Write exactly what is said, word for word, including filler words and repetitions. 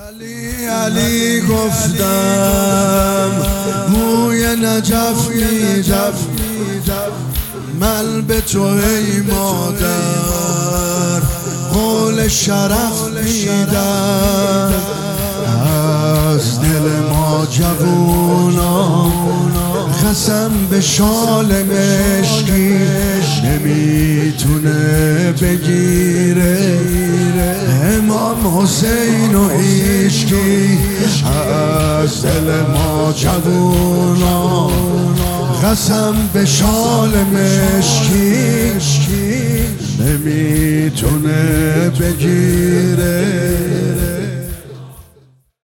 علی علی گفتم بوی نجف میدم من به تو ای مادر قول شرف میدم از دل ما جوونا قسم به شال مشکی نمیتونه بگیره امام حسین و هیچکی از دل ما جوونا قسم به شال مشکی نمیتونه بگیره